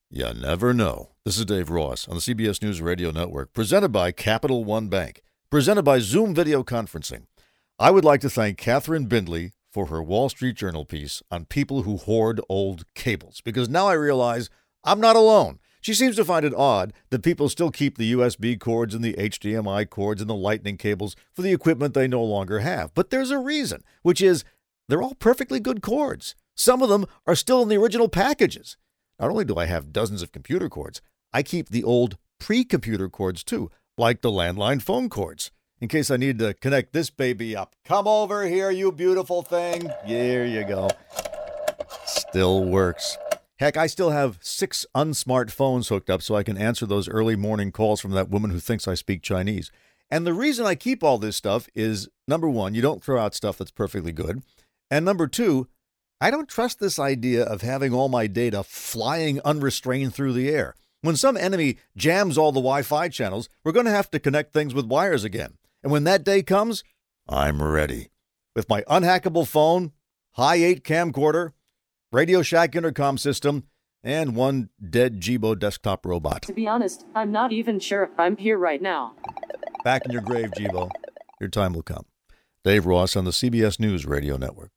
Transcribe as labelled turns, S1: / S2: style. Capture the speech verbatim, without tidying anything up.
S1: You never know. This is Dave Ross on the C B S News Radio Network, presented by Capital One Bank, presented by Zoom Video Conferencing. I would like to thank Catherine Bindley for her Wall Street Journal piece on people who hoard old cables, because now I realize I'm not alone. She seems to find it odd that people still keep the U S B cords and the H D M I cords and the lightning cables for the equipment they no longer have. But there's a reason, which is they're all perfectly good cords. Some of them are still in the original packages. Not only do I have dozens of computer cords, I keep the old pre-computer cords too, like the landline phone cords, in case I need to connect this baby up. Come over here, you beautiful thing. There you go. Still works. Heck, I still have six unsmart phones hooked up so I can answer those early morning calls from that woman who thinks I speak Chinese. And the reason I keep all this stuff is, number one, you don't throw out stuff that's perfectly good. And number two, I don't trust this idea of having all my data flying unrestrained through the air. When some enemy jams all the Wi-Fi channels, we're going to have to connect things with wires again. And when that day comes, I'm ready. With my unhackable phone, high eight camcorder, Radio Shack intercom system, and one dead Jibo desktop robot.
S2: To be honest, I'm not even sure I'm here right now.
S1: Back in your grave, Jibo. Your time will come. Dave Ross on the C B S News Radio Network.